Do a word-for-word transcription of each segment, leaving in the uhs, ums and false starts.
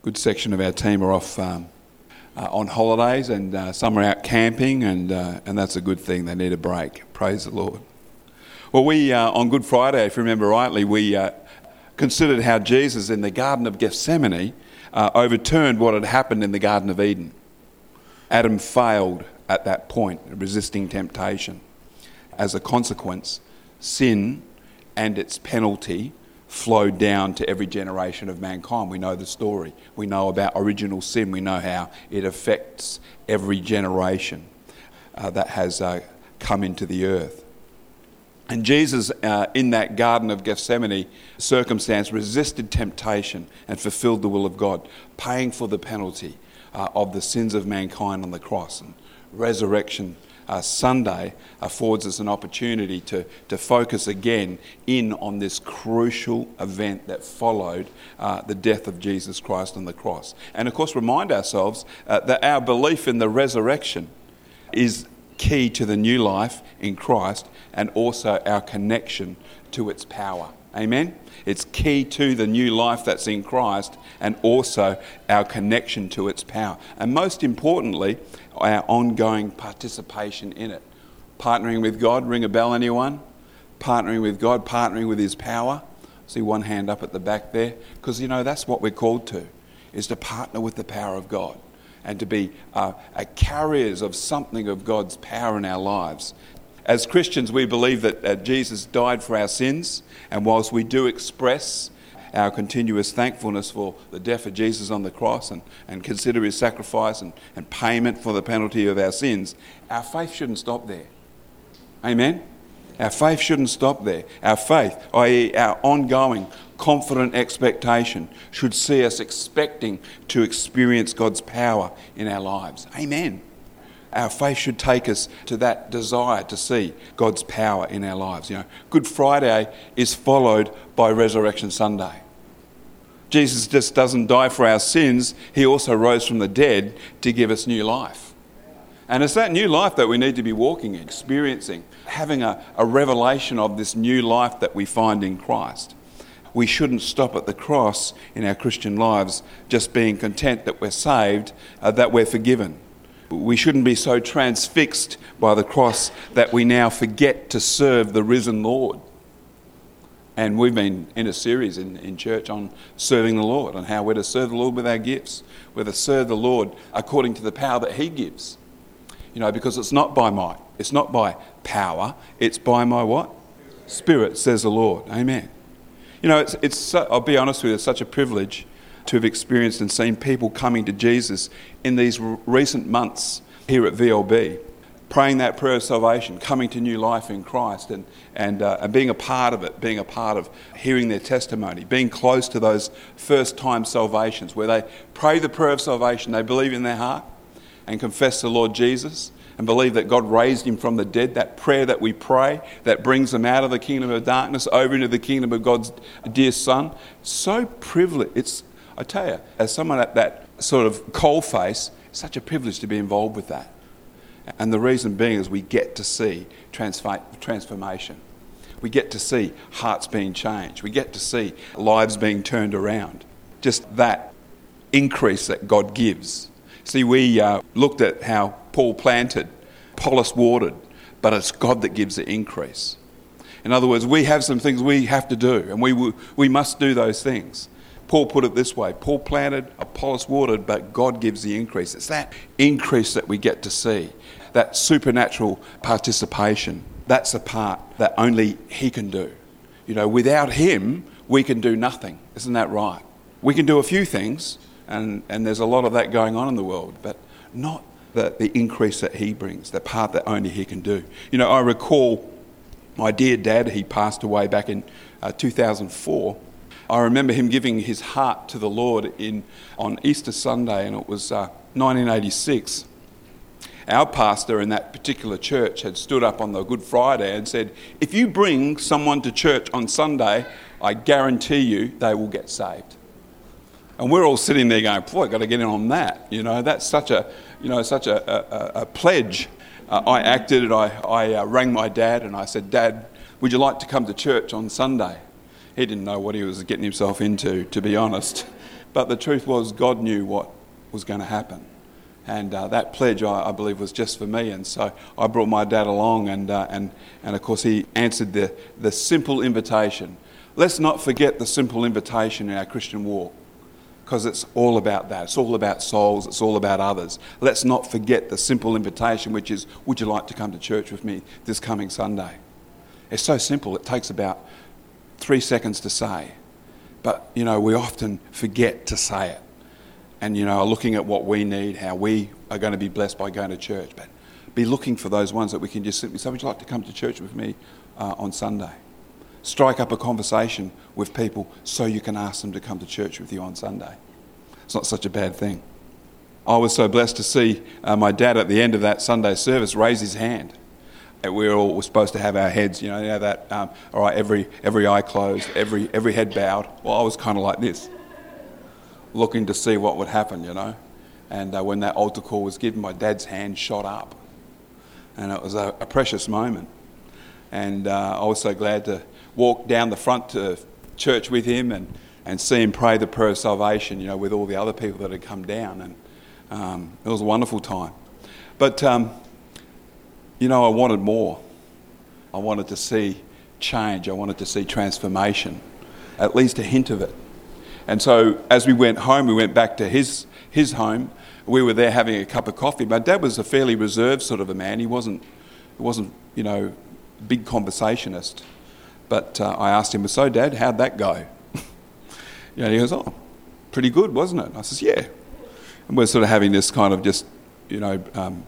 good section of our team are off um, uh, on holidays, and uh, some are out camping, and uh, and that's a good thing. They need a break. Praise the Lord. Well, we uh, on Good Friday, if you remember rightly, we uh, considered how Jesus in the Garden of Gethsemane uh, overturned what had happened in the Garden of Eden. Adam failed at that point, resisting temptation. As a consequence, sin and its penalty flowed down to every generation of mankind. We know the story. We know about original sin. We know how it affects every generation uh, that has uh, come into the earth. And Jesus, uh, in that Garden of Gethsemane circumstance, resisted temptation and fulfilled the will of God, paying for the penalty uh, of the sins of mankind on the cross. And Resurrection uh, Sunday affords us an opportunity to, to focus again in on this crucial event that followed uh, the death of Jesus Christ on the cross. And of course, remind ourselves uh, that our belief in the resurrection is key to the new life in Christ, and also our connection to its power. Amen? It's key to the new life that's in Christ, and also our connection to its power. And most importantly, our ongoing participation in it. Partnering with God, ring a bell anyone? Partnering with God, partnering with his power. See one hand up at the back there? Because, you know, that's what we're called to, is to partner with the power of God, and to be uh, carriers of something of God's power in our lives. As Christians, we believe that uh, Jesus died for our sins, and whilst we do express our continuous thankfulness for the death of Jesus on the cross, and, and consider his sacrifice and, and payment for the penalty of our sins, our faith shouldn't stop there. Amen? Our faith shouldn't stop there. Our faith, that is our ongoing, confident expectation, should see us expecting to experience God's power in our lives. Amen. Our faith should take us to that desire to see God's power in our lives. You know, Good Friday is followed by Resurrection Sunday. Jesus just doesn't die for our sins. He also rose from the dead to give us new life. And it's that new life that we need to be walking in, experiencing, having a, a revelation of this new life that we find in Christ. We shouldn't stop at the cross in our Christian lives, just being content that we're saved, uh, that we're forgiven. We shouldn't be so transfixed by the cross that we now forget to serve the risen Lord. And we've been in a series in, in church on serving the Lord, and how we're to serve the Lord with our gifts. We're to serve the Lord according to the power that he gives. You know, because it's not by might, it's not by power, it's by my what? Spirit, says the Lord. Amen. You know, it's, it's so, I'll be honest with you, it's such a privilege to have experienced and seen people coming to Jesus in these r- recent months here at V L B, praying that prayer of salvation, coming to new life in Christ, and and, uh, and being a part of it, being a part of hearing their testimony, being close to those first-time salvations where they pray the prayer of salvation, they believe in their heart and confess the Lord Jesus, and believe that God raised him from the dead. That prayer that we pray that brings them out of the kingdom of darkness over into the kingdom of God's dear Son. So privileged. It's, I tell you, as someone at that sort of coalface, it's such a privilege to be involved with that. And the reason being is we get to see transfa- transformation. We get to see hearts being changed. We get to see lives being turned around. Just that increase that God gives. See, we uh, looked at how Paul planted, Apollos watered, but it's God that gives the increase. In other words, we have some things we have to do, and we we must do those things. Paul put it this way: Paul planted, Apollos watered, but God gives the increase. It's that increase that we get to see, that supernatural participation. That's the part that only he can do. You know, without him, we can do nothing. Isn't that right? We can do a few things, and, and there's a lot of that going on in the world, but not the, the increase that he brings, the part that only he can do. You know, I recall my dear dad, he passed away back in uh, two thousand four. I remember him giving his heart to the Lord in on Easter Sunday, and it was uh, nineteen eighty-six. Our pastor in that particular church had stood up on the Good Friday and said, if you bring someone to church on Sunday, I guarantee you they will get saved. And we're all sitting there going, boy, I've got to get in on that. You know, that's such a, you know, such a, a, a pledge. Uh, I acted and I, I uh, rang my dad and I said, Dad, would you like to come to church on Sunday? He didn't know what he was getting himself into, to be honest. But the truth was, God knew what was going to happen. And uh, that pledge, I, I believe, was just for me. And so I brought my dad along, and uh, and and of course he answered the, the simple invitation. Let's not forget the simple invitation in our Christian walk, because it's all about that. It's all about souls. It's all about others. Let's not forget the simple invitation, which is, would you like to come to church with me this coming Sunday? It's so simple. It takes about three seconds to say. But, you know, we often forget to say it. And, you know, looking at what we need, how we are going to be blessed by going to church. But be looking for those ones that we can just simply say, would you like to come to church with me uh, on Sunday? Strike up a conversation with people so you can ask them to come to church with you on Sunday. It's not such a bad thing. I was so blessed to see uh, my dad at the end of that Sunday service raise his hand. And we were all were supposed to have our heads, you know, you know that, um, all right, every every eye closed, every every head bowed. Well, I was kind of like this, looking to see what would happen, you know. And uh, when that altar call was given, my dad's hand shot up. And it was a, a precious moment. And uh, I was so glad to walk down the front to church with him and, and see him pray the prayer of salvation, you know, with all the other people that had come down. And um, it was a wonderful time. But, um, you know, I wanted more. I wanted to see change. I wanted to see transformation, at least a hint of it. And so as we went home, we went back to his his home. We were there having a cup of coffee. My dad was a fairly reserved sort of a man. He wasn't, he wasn't, you know, big conversationist. But uh, I asked him, so Dad, how'd that go? You know, he goes, oh, pretty good, wasn't it? I says, yeah. And we're sort of having this kind of just, you know, um,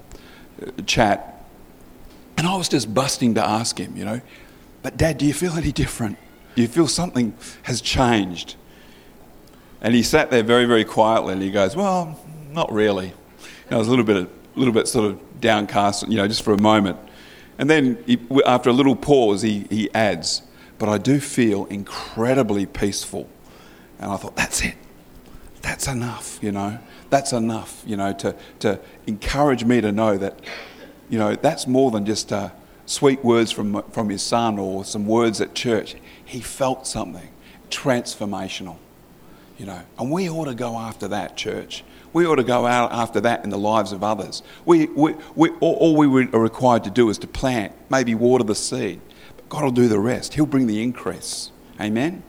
chat. And I was just busting to ask him, you know, but Dad, do you feel any different? Do you feel something has changed? And he sat there very, very quietly, and he goes, well, not really. You know, I was a little bit, a little bit sort of downcast, you know, just for a moment. And then he, after a little pause, he, he adds, but I do feel incredibly peaceful. And I thought, that's it. That's enough, you know. That's enough, you know, to, to encourage me to know that, you know, that's more than just uh, sweet words from from his son or some words at church. He felt something transformational. You know, and we ought to go after that, church. We ought to go out after that in the lives of others. We, we, we, all, all we are required to do is to plant, maybe water the seed. But God will do the rest. He'll bring the increase. Amen?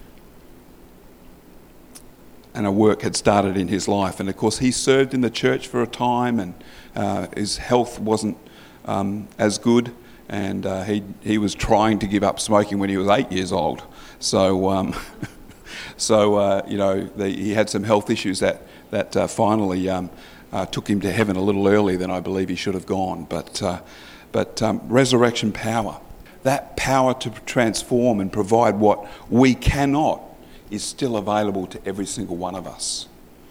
And a work had started in his life. And of course, he served in the church for a time, and uh, his health wasn't um, as good. And uh, he he was trying to give up smoking when he was eight years old. So... Um, So, uh, you know, the, he had some health issues that, that uh, finally um, uh, took him to heaven a little earlier than I believe he should have gone. But, uh, but um, resurrection power, that power to transform and provide what we cannot, is still available to every single one of us.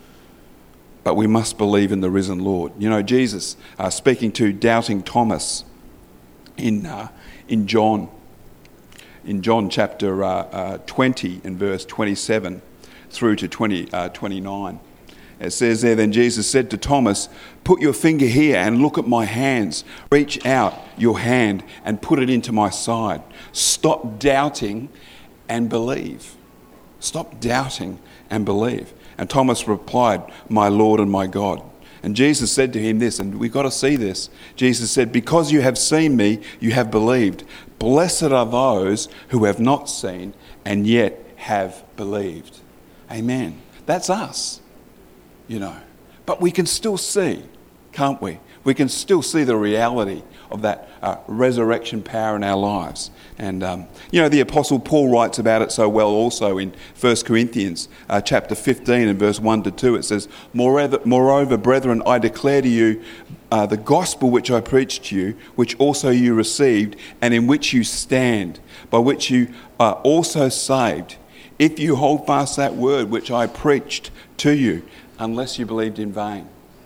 But we must believe in the risen Lord. You know, Jesus, uh, speaking to doubting Thomas in uh, in John, in John chapter uh, uh, twenty and verse twenty-seven through to twenty, uh, twenty-nine. It says there, then Jesus said to Thomas, put your finger here and look at my hands. Reach out your hand and put it into my side. Stop doubting and believe. Stop doubting and believe. And Thomas replied, my Lord and my God. And Jesus said to him this, and we've got to see this. Jesus said, because you have seen me, you have believed. Blessed are those who have not seen and yet have believed. Amen. That's us, you know. But we can still see, can't we? We can still see the reality of that uh, resurrection power in our lives. And, um, you know, the Apostle Paul writes about it so well also in First Corinthians uh, chapter fifteen and verse one to two. It says, Moreover, moreover brethren, I declare to you uh, the gospel which I preached to you, which also you received, and in which you stand, by which you are also saved, if you hold fast that word which I preached to you, unless you believed in vain.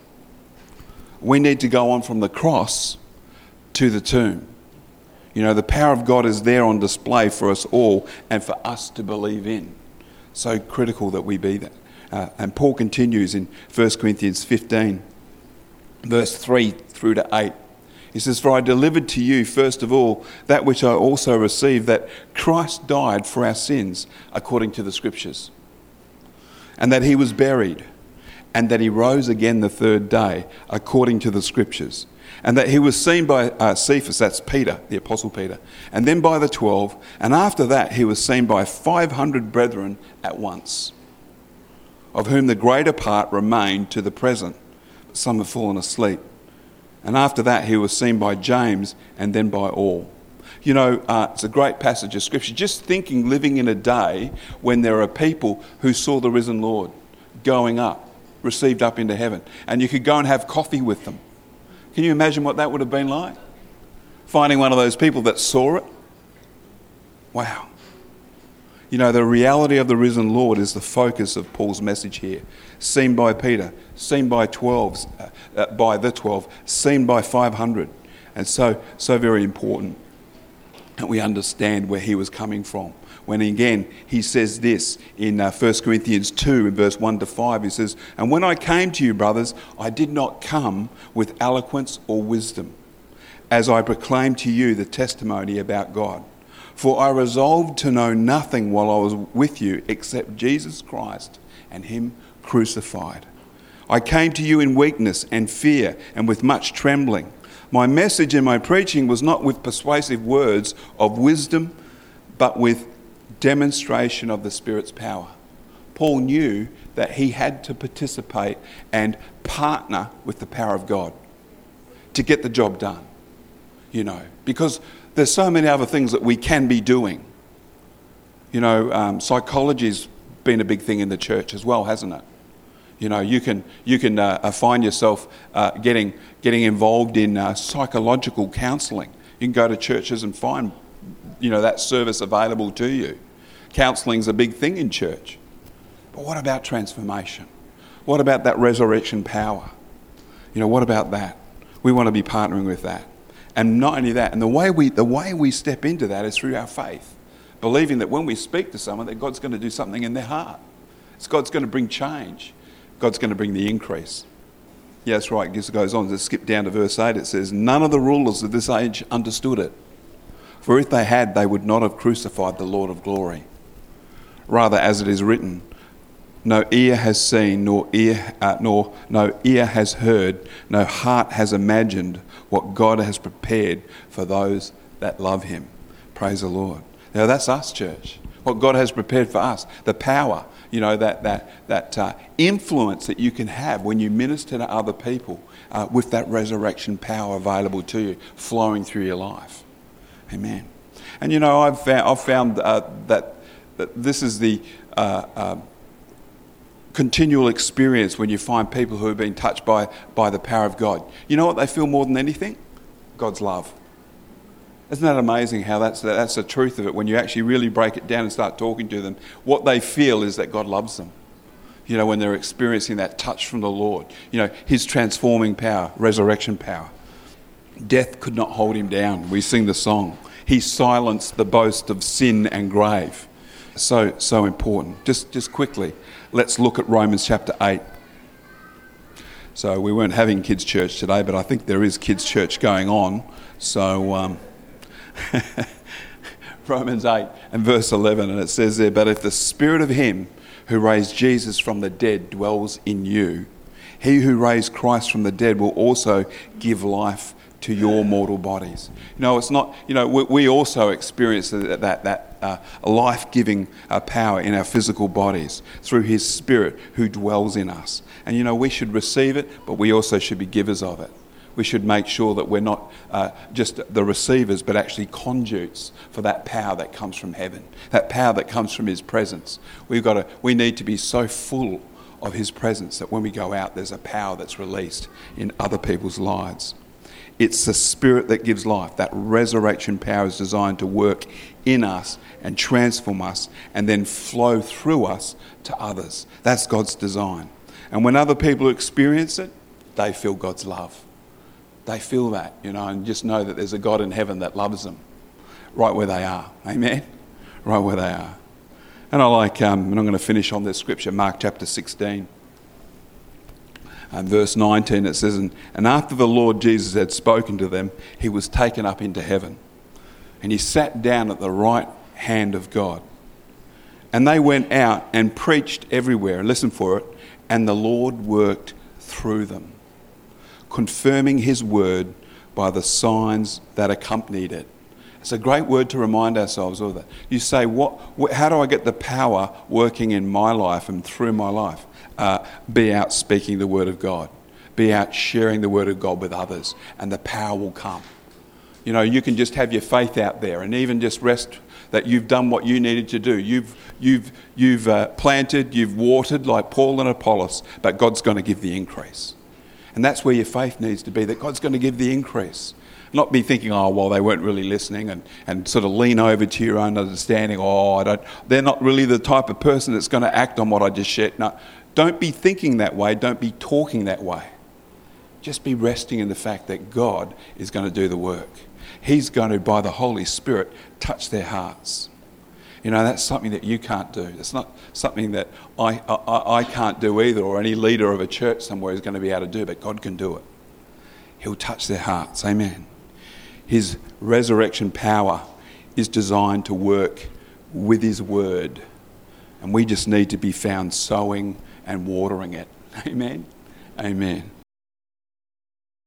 We need to go on from the cross to the tomb. You know, the power of God is there on display for us all and for us to believe in. So critical that we be that. Uh, and Paul continues in First Corinthians fifteen, verse three through to eight. He says, for I delivered to you first of all that which I also received, that Christ died for our sins according to the Scriptures. and that he was buried, and that he rose again the third day, according to the Scriptures, and that he was seen by uh, Cephas, that's Peter, the Apostle Peter, and then by the twelve, and after that he was seen by five hundred brethren at once, of whom the greater part remain to the present, but some have fallen asleep. And after that he was seen by James, and then by all. You know, uh, it's a great passage of Scripture. Just thinking, living in a day when there are people who saw the risen Lord going up, received up into heaven, and you could go and have coffee with them. Can you imagine what that would have been like? Finding one of those people that saw it. Wow. You know, the reality of the risen Lord is the focus of Paul's message here. Seen by Peter, seen by twelve, uh, uh, by the twelve, seen by five hundred. And so, so very important that we understand where he was coming from. When again, he says this in uh, First Corinthians two, in verse one to five, he says, "And when I came to you, brothers, I did not come with eloquence or wisdom, as I proclaimed to you the testimony about God. For I resolved to know nothing while I was with you except Jesus Christ and him crucified. I came to you in weakness and fear and with much trembling. My message and my preaching was not with persuasive words of wisdom, but with demonstration of the Spirit's power." Paul knew that he had to participate and partner with the power of God to get the job done, you know, because there's so many other things that we can be doing. You know, um, psychology's been a big thing in the church as well, hasn't it? You know, you can you can uh, find yourself uh, getting getting involved in uh, psychological counselling. You can go to churches and find, you know, that service available to you. Counselling's a big thing in church. But what about transformation? What about that resurrection power? You know, what about that? We want to be partnering with that. And not only that, and the way we the way we step into that is through our faith, believing that when we speak to someone, that God's going to do something in their heart. It's God's going to bring change. God's going to bring the increase. Yeah, that's right. It just goes on. Just skip down to verse eight. It says, "None of the rulers of this age understood it. For if they had, they would not have crucified the Lord of glory. Rather, as it is written, no ear has seen, nor ear, uh, nor no ear has heard, no heart has imagined what God has prepared for those that love him." Praise the Lord. Now that's us, church. What God has prepared for us, the power, you know, that that that uh, influence that you can have when you minister to other people uh, with that resurrection power available to you, flowing through your life. Amen. And you know, I've found, I've found uh, that that this is the uh, uh, continual experience when you find people who have been touched by by the power of God. You know what they feel more than anything? God's love. Isn't that amazing how that's that's the truth of it? When you actually really break it down and start talking to them, what they feel is that God loves them. You know, when they're experiencing that touch from the Lord, you know, his transforming power, resurrection power. Death could not hold him down. We sing the song. He silenced the boast of sin and grave. So, so important. Just, just quickly, let's look at Romans chapter eight. So we weren't having kids' church today, but I think there is kids' church going on. So um, Romans eight and verse eleven, and it says there, "But if the Spirit of him who raised Jesus from the dead dwells in you, he who raised Christ from the dead will also give life to your mortal bodies." You know, it's not, you know, we, we also experience that, that, that uh, life-giving uh, power in our physical bodies through his Spirit who dwells in us. And, you know, we should receive it, but we also should be givers of it. We should make sure that we're not uh, just the receivers, but actually conduits for that power that comes from heaven, that power that comes from his presence. We've got to, we need to be so full of his presence that when we go out, there's a power that's released in other people's lives. It's the Spirit that gives life. That resurrection power is designed to work in us and transform us and then flow through us to others. That's God's design. And when other people experience it, they feel God's love. They feel that, you know, and just know that there's a God in heaven that loves them right where they are. Amen? Right where they are. And I like, um, and I'm going to finish on this scripture, Mark chapter sixteen. And verse nineteen, it says, and, and after the Lord Jesus had spoken to them, he was taken up into heaven. And he sat down at the right hand of God. And they went out and preached everywhere. Listen for it. And the Lord worked through them, confirming his word by the signs that accompanied it. It's a great word to remind ourselves of that. You say, what, what, how do I get the power working in my life and through my life? Uh, be out speaking the word of God. Be out sharing the word of God with others, and the power will come. You know, you can just have your faith out there and even just rest that you've done what you needed to do. You've you've you've uh, planted, you've watered like Paul and Apollos, but God's going to give the increase. And that's where your faith needs to be, that God's going to give the increase. Not be thinking, oh, well, they weren't really listening, and, and sort of lean over to your own understanding. Oh, I don't, they're not really the type of person that's going to act on what I just shared. No, don't be thinking that way. Don't be talking that way. Just be resting in the fact that God is going to do the work. He's going to, by the Holy Spirit, touch their hearts. You know, that's something that you can't do. It's not something that I, I, I can't do either, or any leader of a church somewhere is going to be able to do, but God can do it. He'll touch their hearts. Amen. His resurrection power is designed to work with his word. And we just need to be found sowing and watering it. Amen. Amen.